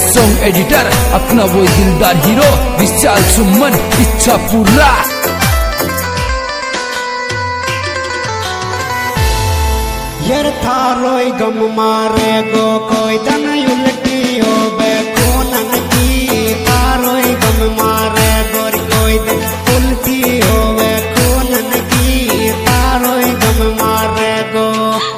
Song editor अपना वो दिलदार हीरो विशाल सुमन इच्छा पूरा। यार थारोई गम मारे गो कोई तन उल्टी हो बे कोनन की। थारोई गम मारे गोरी कोई तन उल्टी हो बे कोनन की। थारोई गम मारे गो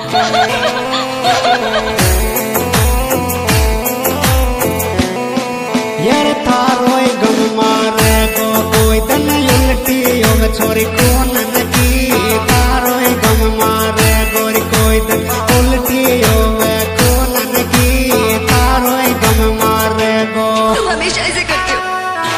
यार थारोई गम मारे गो कोई तन उल्टी हो बे छोरी कोनन की। थारोई गम मारे गोरी कोई तन उल्टी हो बे कोनन की। थारोई गम मारे गो। तुम हमेशा ऐसे करते हो।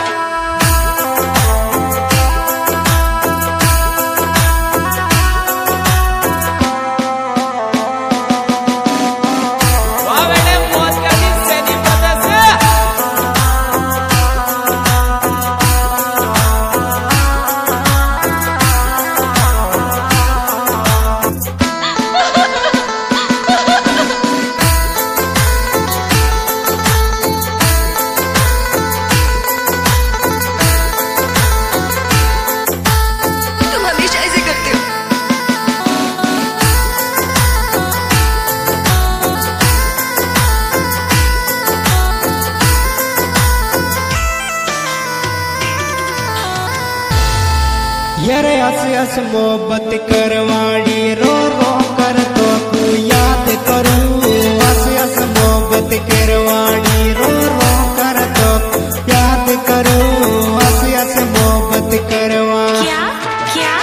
यार हस हस मोहब्बत करवाड़ी रो रो कर तो तू याद करूं। हस हस मोहब्बत करवाड़ी रो रो कर तो याद करूं। हस हस मोहब्बत करवा क्या क्या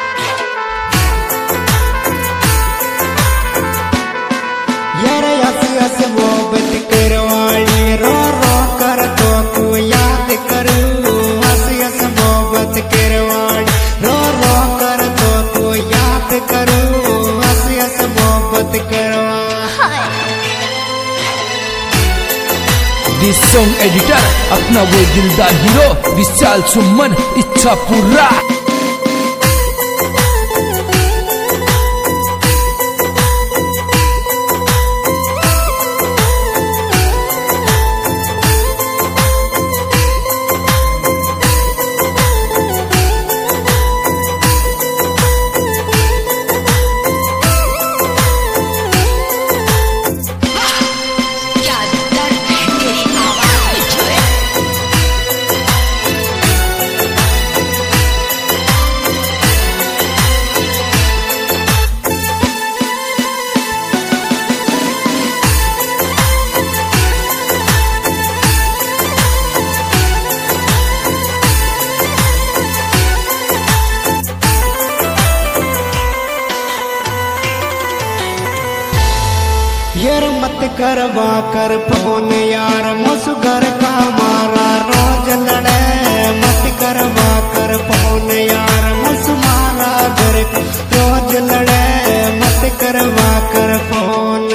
यार हस हस मोहब्बत करवाड़ी रो रो कर तो तू याद करूं। हस हस मोहब्बत करवाड़ी रो रो कर तो तू याद करूं। हस हस मोहब्बत करवा। दिस सॉन्ग एडिटर अपना वो दिलदार हीरो विशाल सुमन इच्छा पूरा। यार मत करवा कर फोन यार मुसगर का मारा रोज लड़े। मत करवा कर फोन यार मुस मारा घर रोज लड़े। मत करवा कर फोन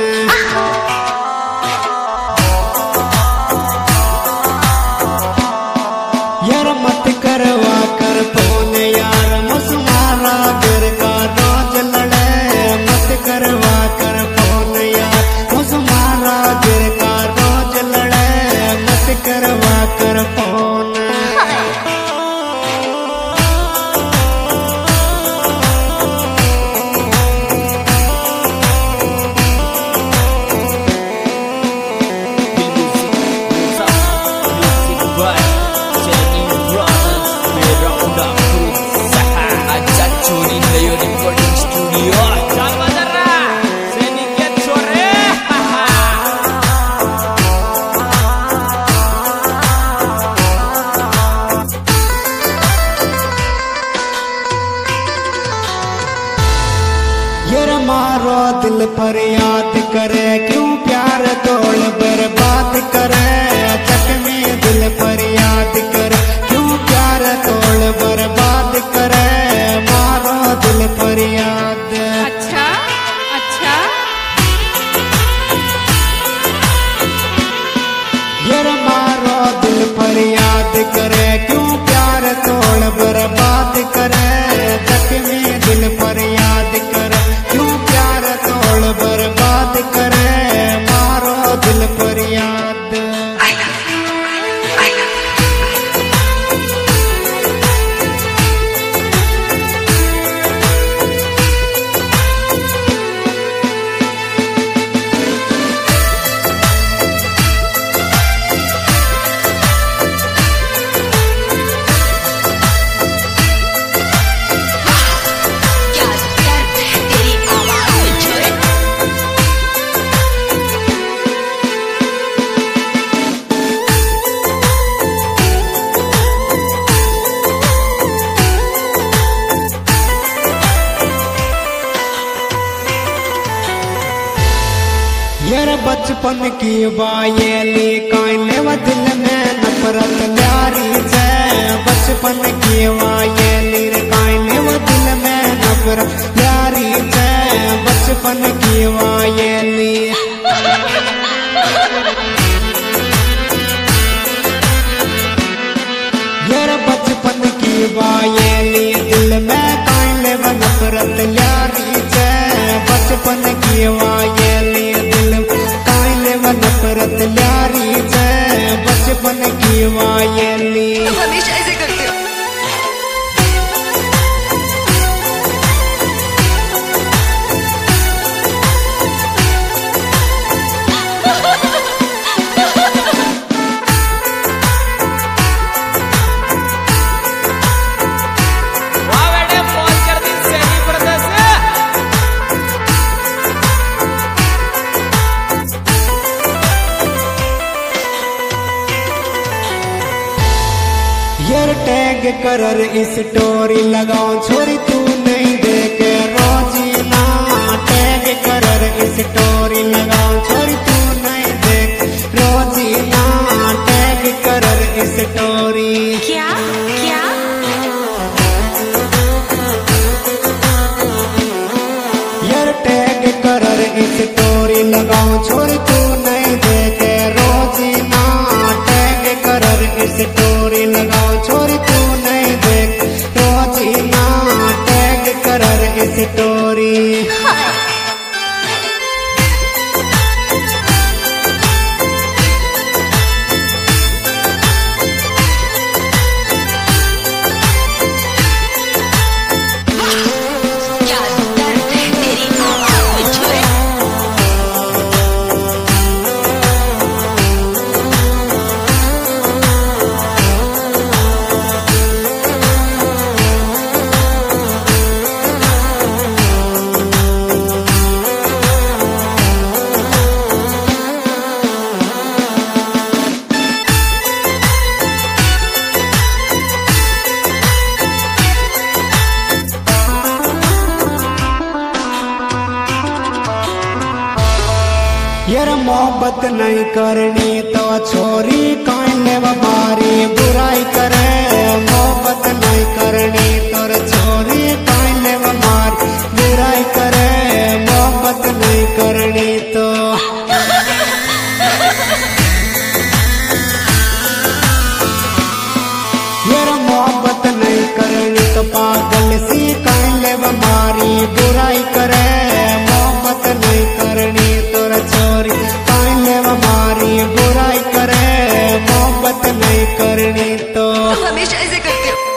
यार मत करवा कर फोन यार मुस मारा घर का रोज लड़े। मत करवा कर फोन यार मुस मारा घर का रोज लड़े। मत करवा कर फोन यार मारो दिल पर याद करे क्यों प्यार तोड़ बर्बाद करे। चक में दिल पर याद करे क्यों प्यार तोड़ बर्बाद करे। मारो दिल पर याद। अच्छा अच्छा यार मारो दिल पर याद करे क्यों प्यार तोड़ बर्बाद करे। चक में दिल पर याद करे क्यों प्यार तोड़ बर्बाद बचपन की वायली कायले व दिल में नफरत ल्यारी जय बचपन की वायली कायले व दिल में नफरत ल्यारी जय बचपन की वायली यार बचपन की वायली दिल में कायले व नफरत ल्यारी जय बचपन की वायली दिल कायले व नफरत ल्यारी जय बचपन की वायली। तुम हमेशा ऐसे करते हो। यार टैग करर इस स्टोरी लगाओ छोरी तू नहीं देखे रोजीना टैग करर इस स्टोरी लगाओ छोरी तू नहीं देख रोजीना टैग करर इस स्टोरी। क्या क्या यार टैग करर इस स्टोरी लगाओ छोरी तू नहीं देखे रोजीना टैग करर इस स्टोरी लगाओ छोरी तू नहीं देख रोजीना टैग करर इस स्टोरी। क्या दर्द है तेरी आवाज़ में छुए। यार मोहब्बत नहीं करनी तो छोरी कायले व मारी बुराई करे मोहब्बत नहीं करनी तो छोरी कायले व मारी बुराई करे मोहब्बत नहीं करनी तो। यार मोहब्बत नहीं करनी तो पागल सी कायले व मारी बुराई करे मोहब्बत नहीं करनी तो छोरी कायले व मारी बुराई करे मोहब्बत नहीं करनी तो। तुम हमेशा ऐसे करते हो।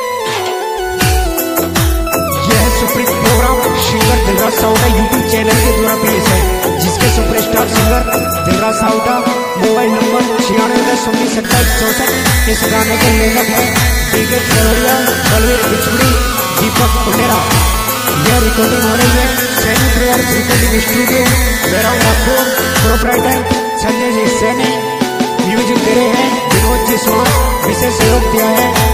यह supreme program singer Dilraj Saunda YouTube channel के द्वारा पेश है जिसके superstar singer Dilraj Saunda mobile number 96192764 इस गाने के लेखक है डीके खरड़िया बलवीर बिचुड़ी दीपक कुंडेरा। यह रिकॉर्डिंग हो रही है सैनी प्रेयर रिकॉर्डिंग स्टूडियो बैराउंड नागपुर। प्रोपराइटर संजय जी सैनी म्यूजिक दे रहे हैं विनोद जी स्वान विशेष सहयोग दिया है